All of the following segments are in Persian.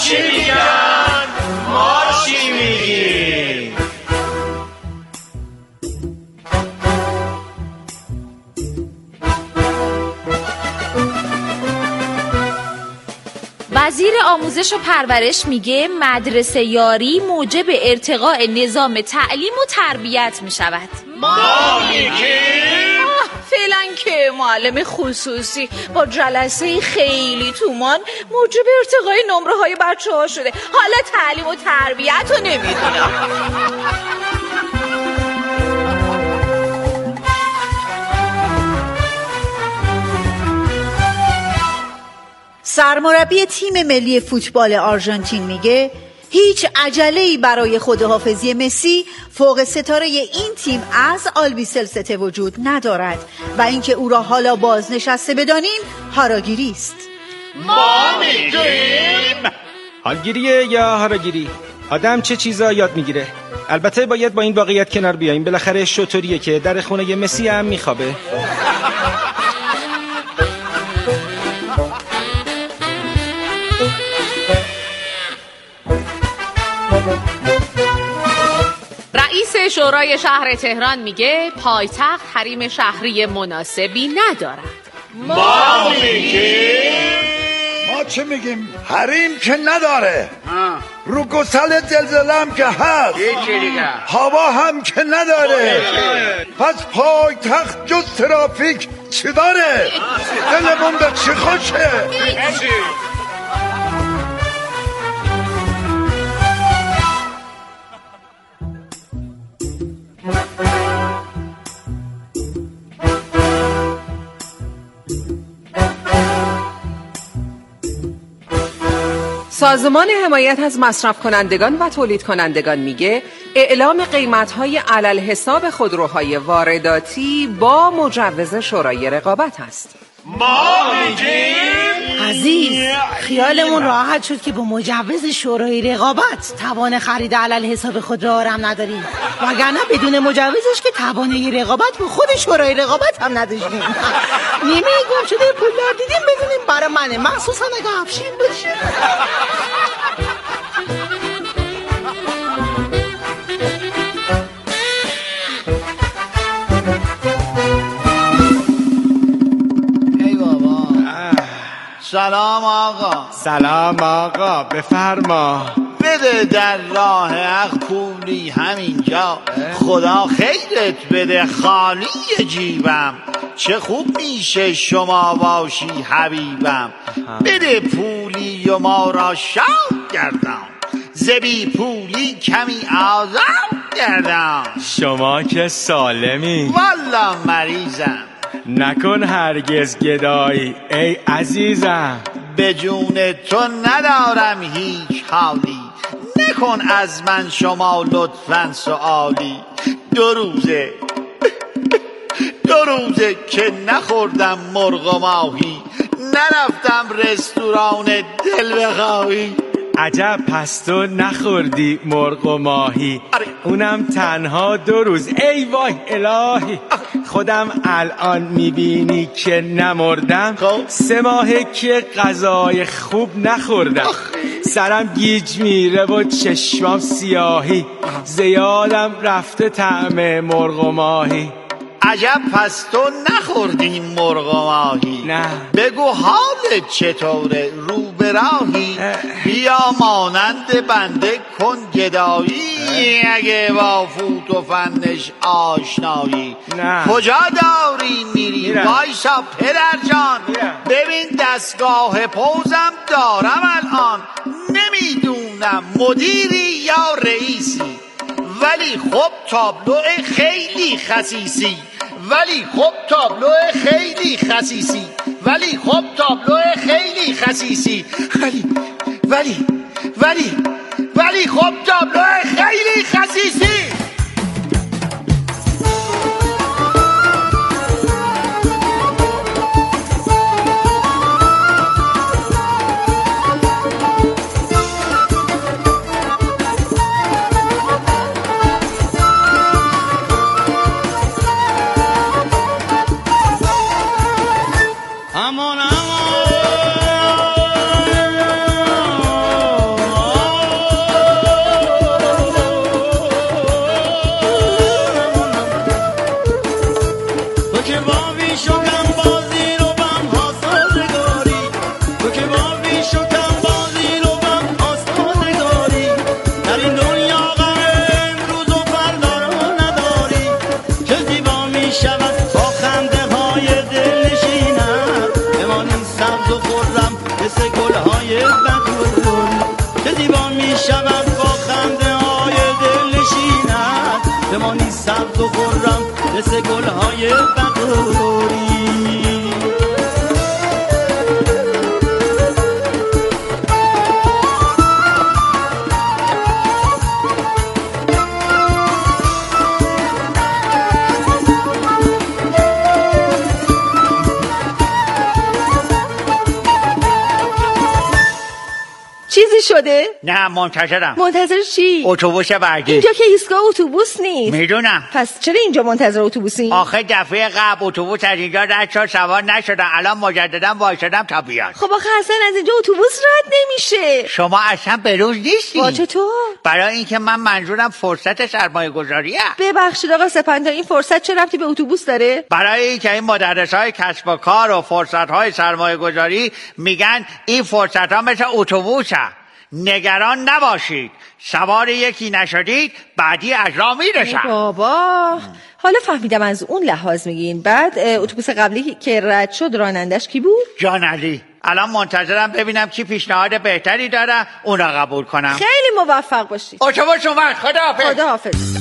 چی میگن ما چی میگیم. وزیر آموزش و پرورش میگه مدرسه یاری موجب ارتقاء نظام تعلیم و تربیت میشود. ما میگیم فعلا که معلم خصوصی با جلسه خیلی تومان موجب ارتقاء نمره های بچه ها شده. حالا تعلیم و تربیت رو نمیدونم. سرمربی تیم ملی فوتبال آرژانتین میگه هیچ عجله‌ای برای خداحافظی مسی فوق ستاره این تیم از آلبیسلسته وجود ندارد و اینکه او را حالا بازنشسته بدانیم هاراگیری است. ما میگیم حالگیریه یا هاراگیری؟ آدم چه چیزا یاد میگیره؟ البته باید با این واقعیت کنار بیاییم، بالاخره شطوریه که در خونه مسی هم میخوابه. رئیس شورای شهر تهران میگه پایتخت حریم شهری مناسبی ندارد. ما میگیم ما چه میگیم؟ حریم که نداره، رو گسل زلزله هم که هست، هوا هم که نداره، پس پایتخت جز ترافیک چی داره؟ دلمون به چی خوشه؟ سازمان حمایت از مصرف کنندگان و تولید کنندگان میگه اعلام قیمت‌های علل حساب خودروهای وارداتی با مجوز شورای رقابت است. ما میگیم عزیز خیالمون راحت شد که با مجوز شورای رقابت توان خرید علل حساب خودرو هم نداریم، وگرنه بدون مجوزش که توانه رقابت با خود شورای رقابت هم نداشتیم. نیمه گم شده پولدار دیدیم بدونیم برای منه، مخصوصا اگه افشین باشه. سلام آقا. سلام آقا، بفرما. بده در راه حق پولی همینجا، خدا خیرت بده خالی جیبم، چه خوب میشه شما باشی حبیبم، بده پولی و ما را شاد گردم، زبی پولی کمی آزاد گردم. شما که سالمی والا مریضم، نکن هرگز گدایی ای عزیزم، به جون تو ندارم هیچ حالی، نکن از من شما لطفاً سؤالی. دو روزه که نخوردم مرغ و ماهی، نرفتم رستوران دل بخواهی. عجب پس تو نخوردی مرغ و ماهی، اونم تنها 2 روز. ای وای الهی، خودم الان میبینی که نمردم، 3 ماهه که غذای خوب نخوردم، سرم گیج میره و چشمام سیاهی، زیادم رفته طعم مرغ و ماهی. عجب پس تو نخوردی مرغ و ماهی؟ نه. بگو حالت چطوره، رو به راهی؟ بیا مانند بنده کن گدایی، اگه با فوت و فنش آشنایی. نه. کجا داری میری؟ وایسا پدر جان، ببین دستگاه پوزم دارم الان، نمیدونم مدیری یا رئیسی، ولی خب تابلو خیلی خسیسی، ولی خب تابلو خیلی خسیسی، ولی خب تابلو خیلی خسیسی، ولی خب تابلو خیلی خسیسی. شاد و خرم مثل گلهای بهاری. چیزی شده؟ نه منتظرم. منتظر چی؟ اتوبوس بعدی. اینجا که ایستگاه اتوبوس نیست. میدونم. پس چرا اینجا منتظر اتوبوسی؟ آخه دفعه قبل اتوبوس از اینجا رد شد سوار نشدم، الان مجددا وایسادم تا بیاد. خب آخه اصلا از اینجا اتوبوس رد نمیشه. شما اصلا به روز نیستی. با چطور؟ برای اینکه من منظورم فرصت سرمایه گذاریه. ببخشید آقا سپنتا، این فرصت چه ربطی به اتوبوس داره؟ برای اینکه این مدرسای کسب و کار و فرصت‌های سرمایه گذاری میگن این فرصت‌ها مثل اتوبوسه. نگران نباشید، سوار یکی نشدید بعدی از راه میرسن. بابا حالا فهمیدم از اون لحاظ میگین. بعد اتوبوس قبلی که رد شد رانندش کی بود؟ جان علی. الان منتظرم ببینم کی پیشنهاد بهتری داره اون را قبول کنم. خیلی موفق باشید. اتوبوس اومد. خداحافظ. خداحافظ.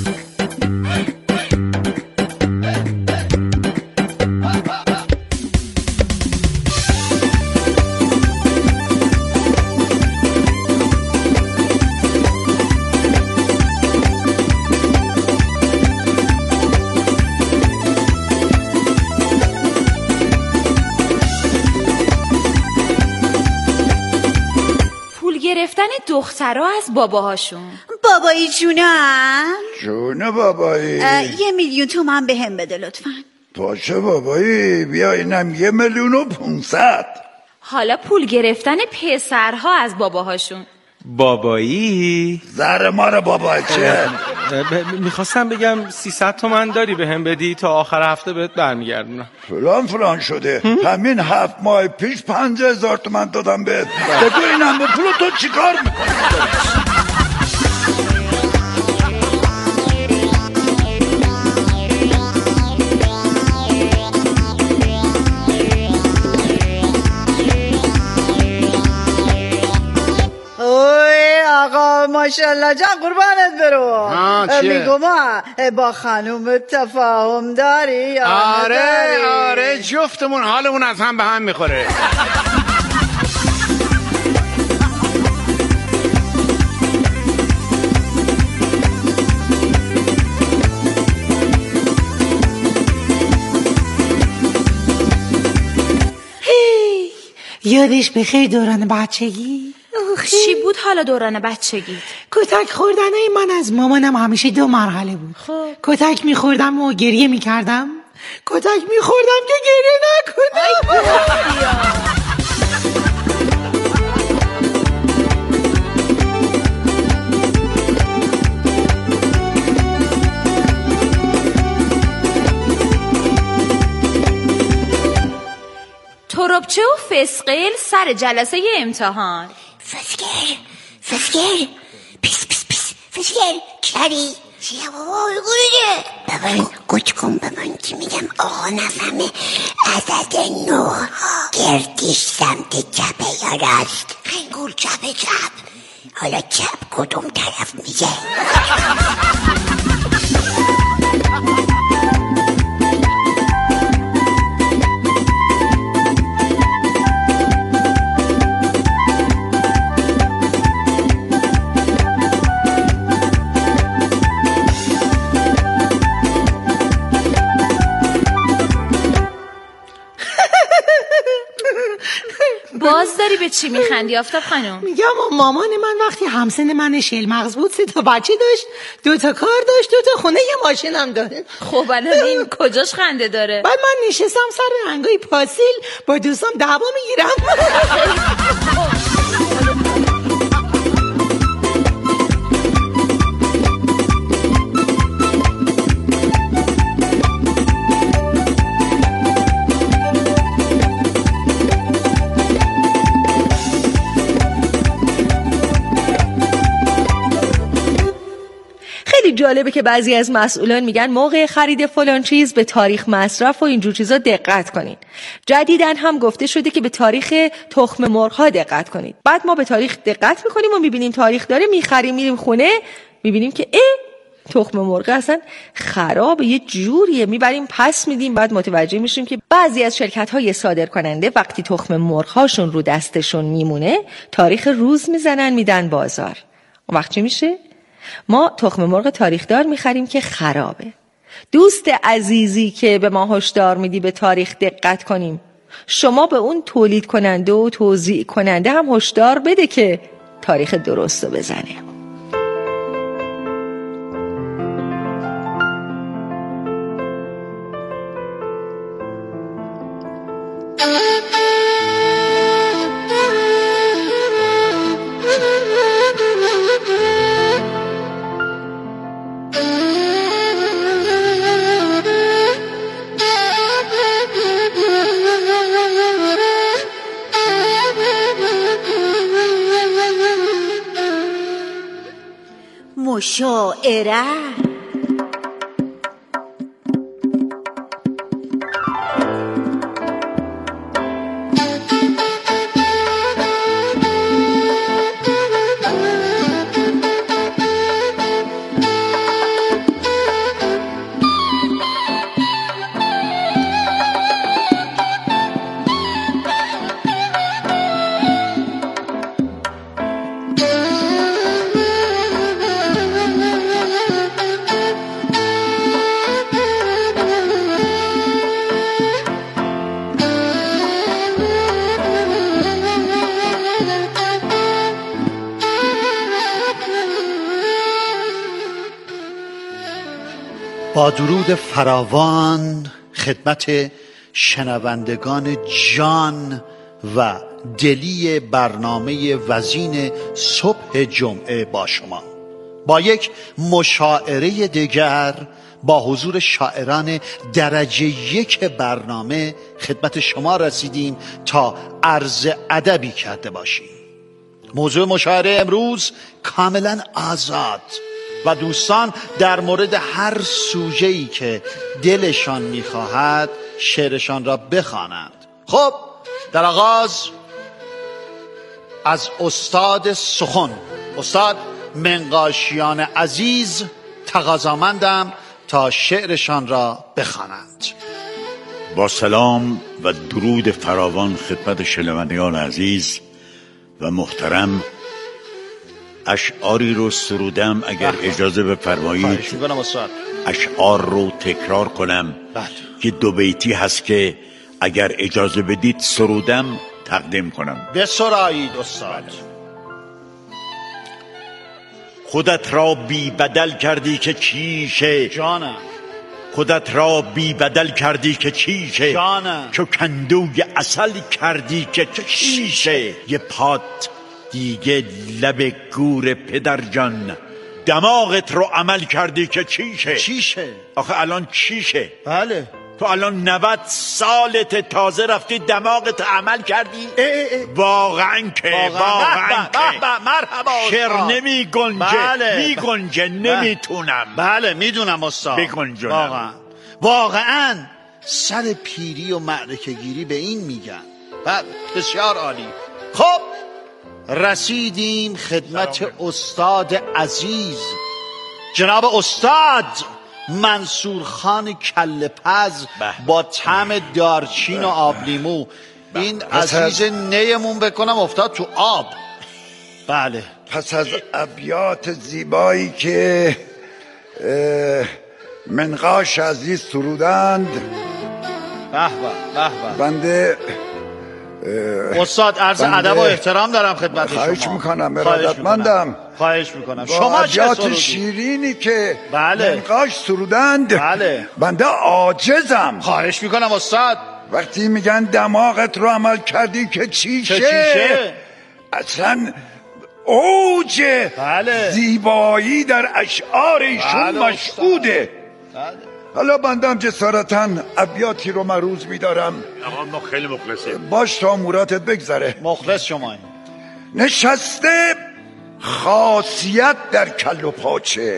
گرفتن دخترها از باباهاشون. بابایی جونم. جون بابایی. 1,000,000 تومان به هم بده لطفا. باشه بابایی، بیا اینم 1,500,000. حالا پول گرفتن پسرها از باباهاشون. بابایی؟ زهر ما رو بابا چه؟ میخواستم بگم 300 تومن داری به هم بدی تا آخر هفته بهت برمیگردونم. فلان شده. همین 7 ماه پیش 50,000 تومن دادم بهت. بگو اینم به پول تو چیکار میکنی؟ آقا ماشاءالله جان قربانت برو. میگم با خانوم تفاهم داری یا نداری؟ آره جفتمون حالمون از هم به هم میخوره. یادش بخیر دوران بچگی؟ چی بود حالا دوران بچگی؟ کتک خوردنای من از مامانم همیشه 2 مرحله بود. کتک میخوردم و گریه میکردم، کتک میخوردم که گریه نکنم. تربچه و فسقل سر جلسه امتحان. فسقل پیس فسقل چری چیه بابا بگویده بابا گوش کن به من که میگم آقا نفهمه عدد 9 گردیش سمت چپه یا راست؟ خنگول چپ. حالا چپ کدوم طرف میگه؟ باز داری به چی میخندی آفتاب خانم؟ میگم مامان من وقتی همسن من شلمغز بود 3 تا بچه داشت، 2 تا کار داشت، 2 تا خونه، یه ماشین هم داره. خب الان این کجاش خنده داره؟ بعد من نشستم سر رنگای پاسیل با دوستام دعوا میگیرم. خیلی جالبه که بعضی از مسئولان میگن موقع خرید فلان چیز به تاریخ مصرف و اینجور چیزا دقت کنین. جدیداً هم گفته شده که به تاریخ تخم مرغ‌ها دقت کنید. بعد ما به تاریخ دقت میکنیم و میبینیم تاریخ داره، میخریم، میریم خونه، میبینیم که تخم مرغ اصلا خرابه، یه جوریه میبریم پس میدیم، بعد متوجه میشیم که بعضی از شرکت‌های صادر کننده وقتی تخم مرغ‌هاشون رو دستشون میمونه تاریخ روز میزنن میدن بازار. اون وقت چی میشه؟ ما تخم مرغ تاریخ دار میخریم که خرابه. دوست عزیزی که به ما هشدار میدی به تاریخ دقت کنیم، شما به اون تولید کننده و توزیع کننده هم هشدار بده که تاریخ درست رو بزنه. مشاعره با درود فراوان خدمت شنوندگان جان و دلی برنامه وزین صبح جمعه با شما، با یک مشاعره دیگر با حضور شاعران درجه یک برنامه خدمت شما رسیدیم تا عرض ادبی کرده باشیم. موضوع مشاعره امروز کاملا آزاد و دوستان در مورد هر سوژه‌ای که دلشان می‌خواهد شعرشان را بخوانند. خب در آغاز از استاد سخن، استاد منقاشیان عزیز تقاضامندم تا شعرشان را بخوانند. با سلام و درود فراوان خدمت شنوندگان عزیز و محترم، اشعاری رو سرودم، اگر اجازه بفرمایید اشعار رو تکرار کنم که 2 بیتی هست که اگر اجازه بدید سرودم تقدیم کنم. بسرایید استاد. خودت را بی بدل کردی که چیشه جانم، خودت را بی بدل کردی که چیشه جانم، چو کندوی عسل کردی که چیشه، یه پات دیگه لب گور پدر جان، دماغت رو عمل کردی که چیشه. آخه الان چیشه؟ بله تو الان 90 سالت تازه رفتی دماغت عمل کردی؟ واقعا که مرحبا شعر نمی گنجه. می گنجه نمیتونم. بله میدونم استاد. بگنجونم. واقعا سر پیری و معرکه گیری به این میگن. بسیار عالی. خب رسیدیم خدمت استاد عزیز جناب استاد منصور خان کله‌پز با طعم دارچین و آب لیمو. این عزیز نیمون بکنم افتاد تو آب. بله پس از ابیات زیبایی که منقاش عزیز سرودند، بنده استاد عرض ادب و احترام دارم خدمت شما. خواهش میکنم، ارادتمندم. خواهش میکنم. شما ابیات شیرینی که منقاش سرودند بنده عاجزم. خواهش میکنم استاد. وقتی میگن دماغت رو عمل کردی که چیشه، اصلا اوج زیبایی در اشعار ایشون مشهوده. حالا بندم جسارتاً ابیاتی رو مروز می‌دارم. ما خیلی مخلصیم. باش تا اموراتت بگذره. مخلص شمایی. نشسته خاصیت در کل و پاچه،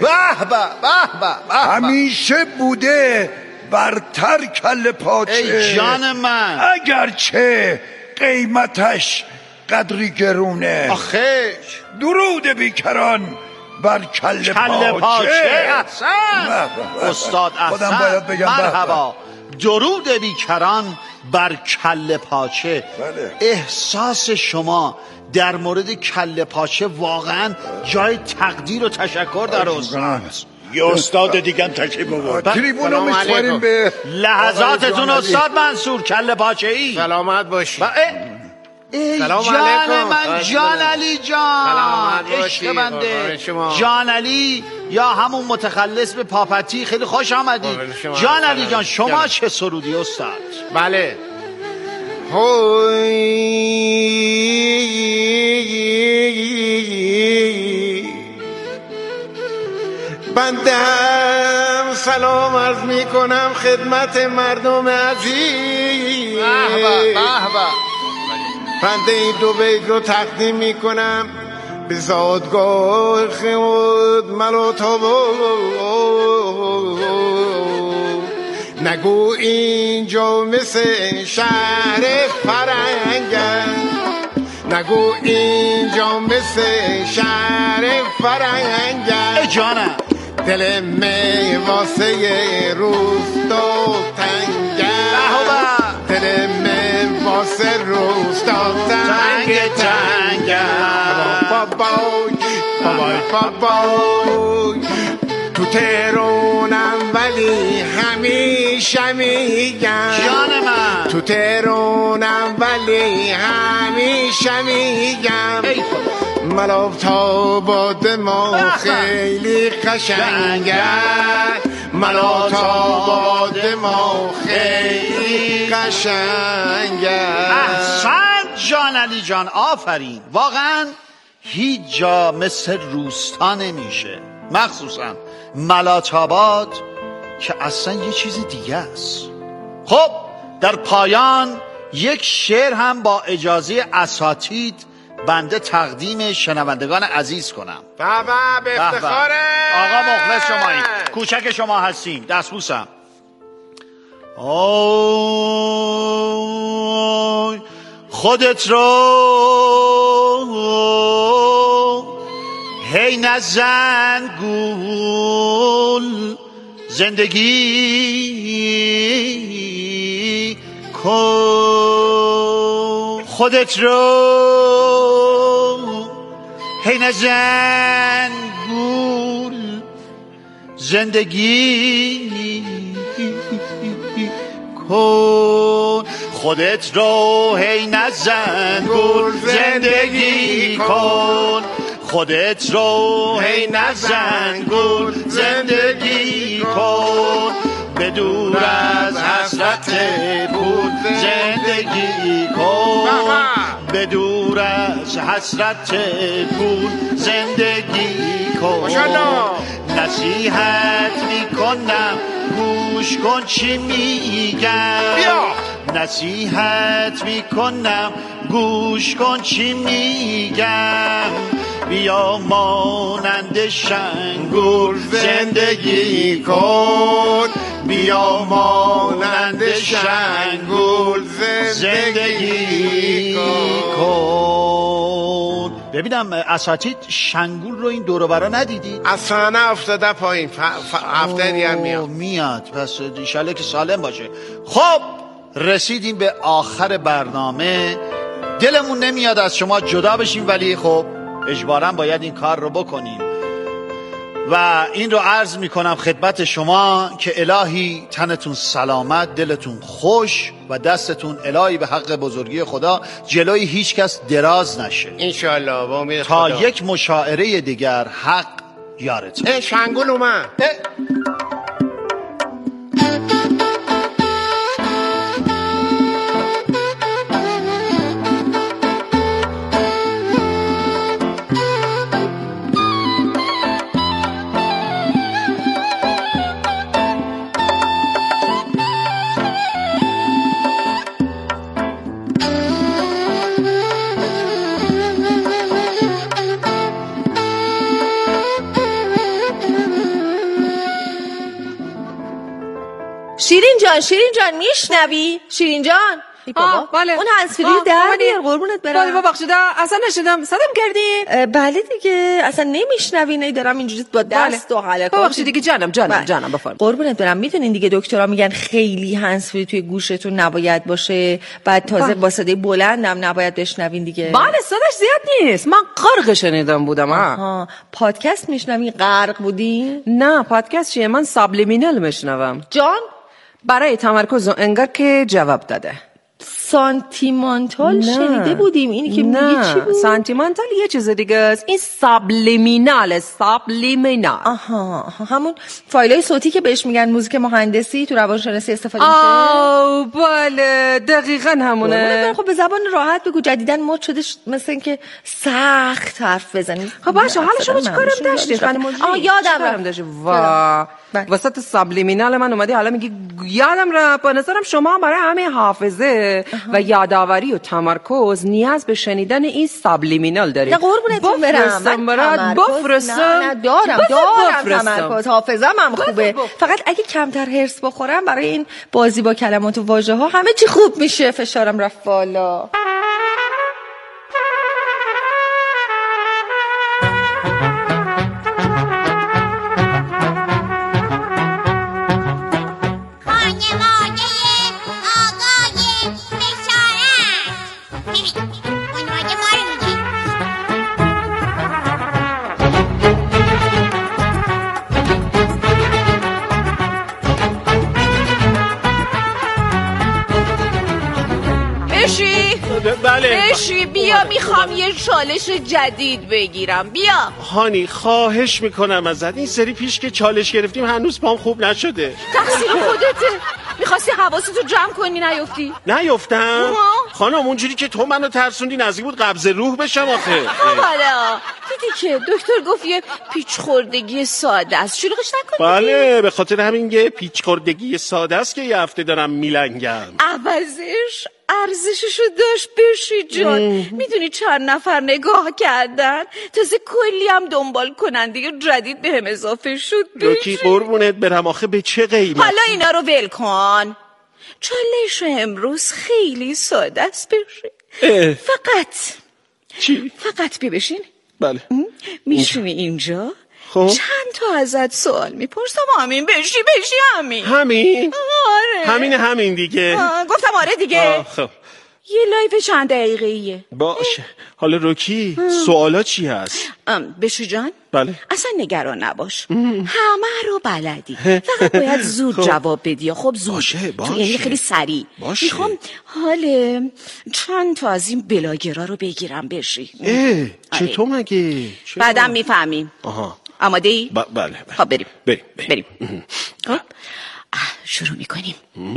همیشه بوده برتر کل پاچه. ای جان من، اگرچه قیمتش قدری گرونه. آخه درود بیکران بر کله پاچه. احسن استاد، خودم احسن. باید بگم مرحبا. درود بیکران بر کله پاچه. احساس شما در مورد کله پاچه واقعا جای تقدیر و تشکر در استاد. یه استاد دیگه هم تشریف آورد. تریبونو میسپاریم به لحظاتتون استاد منصور کله پاچه ای. سلامت باشی. سلام جان من، جان علی جان، عشق بنده، جان علی یا همون متخلص به پاپتی، خیلی خوش آمدید. جان علی جان شما چه سرودی استاد؟ بله. بندم سلام عرض می کنم خدمت مردم عزیز. بنده این دو بیت رو تقدیم می کنم به زادگاه خود ملاتاباد. نگو اینجا مثل شهر فرنگم، نگو اینجا مثل شهر فرنگم. جانم دل می واسه روستا تنگم، دل می واسه روستا تنگم. تو تهرانم ولی همیشه میگم، جان من تو تهرانم ولی همیشه میگم. ملاتاباد ما خیلی قشنگه، ملاتاباد ما خیلی قشنگه. احسن جان علی جان، آفرین. واقعا هیچ جا مثل روستا نمیشه، مخصوصا ملاتاباد که اصلا یه چیز دیگه است. خب در پایان یک شعر هم با اجازه اساتید بنده تقدیم شنوندگان عزیز کنم. بابا به افتخاره. آقا مخلص شمایی، کوچک شما هستیم، دستبوسم. خودت رو هی نزن گول، زندگی کن. خودت رو هی نزن گول، زندگی کن. خودت رو هی نزن گول، زندگی کن. خودت رو هی نزن گول، زندگی کن. به دور از حسرت پول زندگی کن، به دور از حسرت پول زندگی کن. نصیحت میکنم گوش کن چی میگم، نصیحت میکنم گوش کن چی میگم. بیا مانند شنگول زندگی کن، بیا مانند شنگول زندگی کن. ببینم اساتید شنگول رو این دور و برا ندیدید؟ اصلا افتاده پایین، هفته دیگه میاد. پس انشالله که سالم باشه. خب رسیدیم به آخر برنامه. دلمون نمیاد از شما جدا بشیم، ولی خب اجباراً باید این کار رو بکنیم و این رو عرض میکنم خدمت شما که الهی تنتون سلامت، دلتون خوش و دستتون الهی به حق بزرگی خدا جلوی هیچ کس دراز نشه انشالله. با امید تا خدا. یک مشاعره دیگر حق یارت. شنگول اومد. شیرین جان میشنوی؟ شیرین جان بابا بله. اون هنسفری در بیار قربونت برم. بله ببخشید اصلا نشدم. صدم کردی؟ بله دیگه اصلا نمیشنوی. نه دارم اینجوری با دست و حرکات. ببخشید دیگه جانم بفرمایید. قربونت برم. میدونین دیگه دکترا میگن خیلی هنسفری توی گوشتون نباید باشه. بعد تازه با صدای بلندم نباید بشنوین دیگه. بله صداش زیاد نیست. من غرق شنیدم بودم. پادکست میشنوی غرق بودی؟ نه پادکست چیه؟ من سابلیمینال میشنوم. جان برای تمرکز و انگار که جواب داده. سانتیمانتال شنیده بودیم. اینی که میگی چی بود؟ سانتیمانتال یه چیز دیگه است. این سابلیمینال. همون فایلای صوتی که بهش میگن موزیک مهندسی تو روانشناسی استفاده میشه. بله دقیقاً همونه. خب به زبان راحت بگو. جدیداً مد شده مثل اینکه سخت حرف بزنی. خب باشه حالا شما چیکارم داشتی خانم موجی؟ یادم داشتی. وسط سابلیمینال من اومدی حالا میگی یادم رفت. به نظرم شما برای همه حافظه و یادآوری و تمرکز نیاز به شنیدن این سابلیمینال داری. نه قربونتون برم. بفرستم. نه دارم تمرکز. حافظم هم خوبه. فقط اگه کمتر هرس بخورم برای این بازی با کلمات و واژه ها همه چی خوب میشه. فشارم رفت بالا. بشی بیا میخوام یه چالش جدید بگیرم. بیا هانی خواهش میکنم ازت. این سری پیش که چالش گرفتیم هنوز پام خوب نشده. تقصیر خودته. میخواستی حواستو جمع کنی نیفتی. نیفتم؟ خانم اونجوری که تو منو ترسوندی نزدیک بود قبض روح بشم آخه. حالا دیدی که دکتر گفت یه پیچ خوردگی ساده است. شلوغش نکنی. بله به خاطر همین یه پیچ خوردگی ساده است که یه هفته دارم میلنگم. عوضش ارزششو داشت بشی جان. میدونی چند نفر نگاه کردن؟ تازه کلی هم دنبال کننده جدید به هم اضافه شد. روکی قربونت برم آخه به چه قیمت؟ حالا اینا رو ول کن. چالش امروز خیلی ساده است بشی. فقط چی؟ فقط بشین. بله میشونی اینجا. خب چند تا ازت سوال میپرسم. همین بشی همین. آره همین دیگه. گفتم آره دیگه. خب یه لایو چند دقیقه‌ایه. باشه. حالا روکی سوالا چی هست؟ بشی جان بله اصلا نگران نباش. همه رو بلدی. فقط باید زود جواب بدی. خب زود باشه. یعنی خیلی سریع. میخوام حاله چند تا از این بلاگرا رو بگیرم بشی. چطور مگه؟ بعدم میفهمیم. آماده ای؟ بله. خب بریم. خب شروع میکنیم.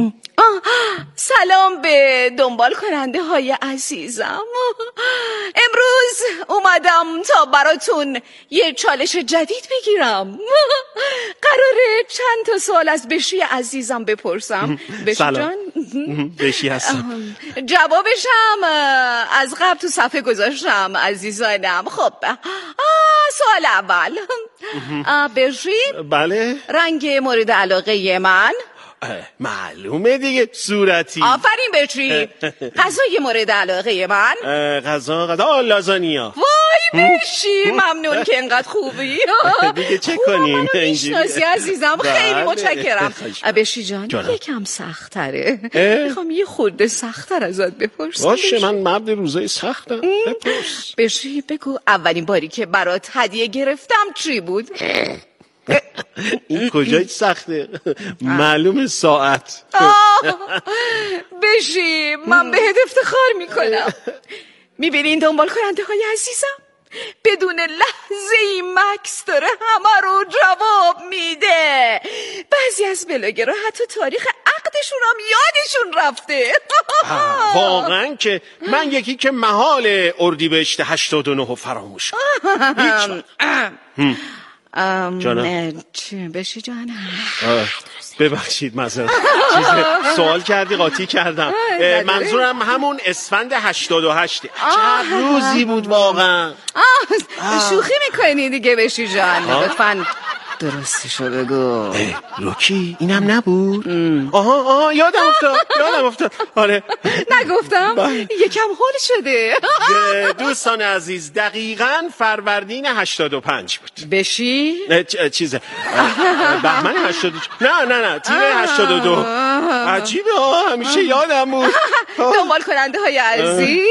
سلام به دنبال کننده های عزیزم. امروز اومدم تا براتون یه چالش جدید بگیرم. قراره چند تا سوال از بشی عزیزم بپرسم. بشی جان بشی هستم. جوابش هم از قبل تو صفحه گذاشتم عزیزانم. خب سوال اول. بشی بله رنگ مورد علاقه من؟ معلومه دیگه صورتی. آفرین بچی. غذای مورد علاقه من؟ غذا لازانیا. وای بشی ممنون که انقدر خوبی. دیگه چه کنیم؟ منو میشناسی عزیزم. خیلی متشکرم. بشی جان یکم سخت تره. میخوام یه خورده سخت‌تر ازت بپرسم. باشه من مرد روزای سختم. بپرس. بشی بگو اولین باری که برات هدیه گرفتم چی بود؟ این کجای سخته؟ معلومه ساعت. بشی من بهت افتخار میکنم. میبینین دنبال کننده های عزیزم بدون لحظه ای مکس داره همه رو جواب میده. بعضی از بلاگرها حتی تاریخ عقدشون هم یادشون رفته. واقعا که من یکی که محال اردیبهشت 89 فراموش جانم بشی جانم. ببخشید معذرت. سوال کردی قاطی کردم. منظورم همون اسفند 88. چه روزی بود واقعا. شوخی میکنی دیگه بشی جان. لطفاً درستشو بگو. روکی اینم نبود؟ آها یادم افتاد. آره نگفتم؟ یکم هول شده. دوستان عزیز دقیقاً فروردین 85 بود. بشی؟ چیزه بهمن 82. نه تیر 82. عجیبه همیشه یادم بود. دنبال کننده های عزیز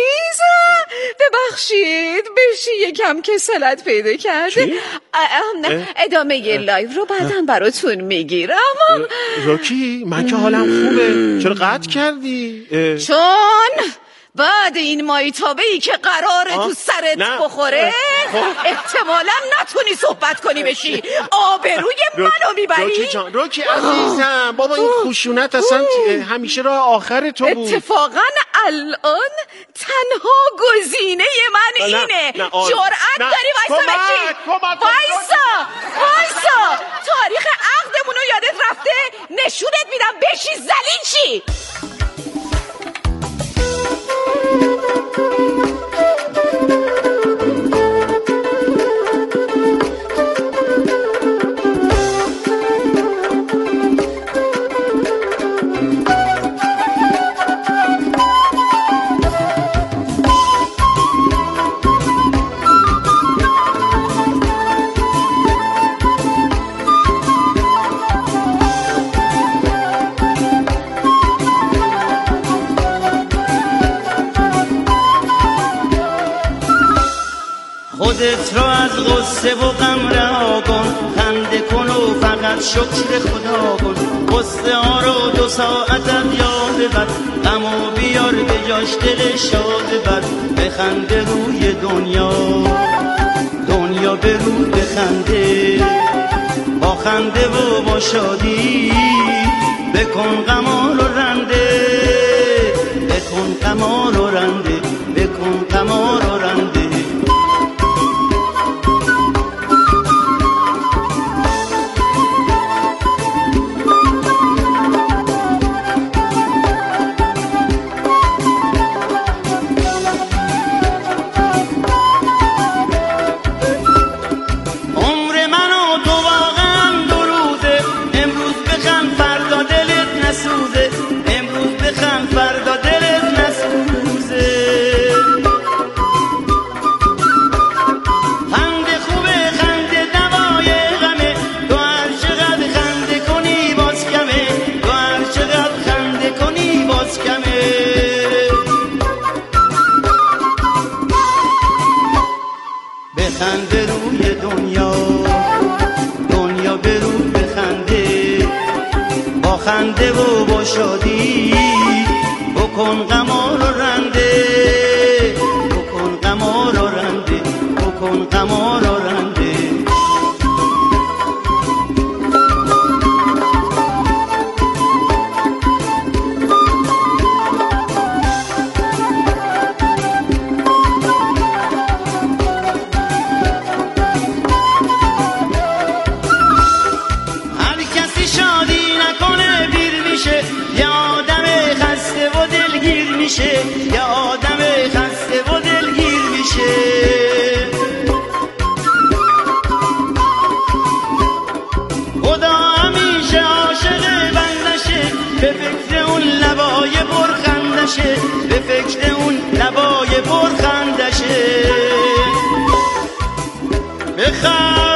ببخشید بشی یکم کسالت پیدا کرده. ادامه لایو رو بعداً براتون میگیرم. روکی من که حالم خوبه، چرا قطع کردی؟ چون بعد این مایتابه‌ای که قراره تو سرت بخوره احتمالاً نتونی صحبت کنی بشی. آبروی منو میبری. روکی عزیزم بابا این خشونت اصلا همیشه راه آخر تو بود. اتفاقاً الان تنها گزینه من اینه. جرأت داری وایسا بشی؟ وایسا تاریخ عقدمونو یادت رفته؟ نشونت میدم بشی ذلیل چی. خودت رو از غصه و غم رها کن، خنده کن و فقط شکر خدا کن. غصه ها رو 2 ساعت یاد ببر، غمو بیار به جاش دل شاد بر. بخنده روی دنیا به رو بخنده، با خنده و با شادی بکن غما رو رنده، بکن غما رو رنده، بکن غما رو رنده. بخنده روی دنیا به رو بخنده، با خنده و با شادی بکن غما رو رنده، بکن غما رو رنده، بکن غما رو رنده. یه آدم خسته و دلگیر میشه. خدا همیشه عاشق بندشه، به فکر اون لبای پرخندشه، به فکر اون لبای پرخندشه.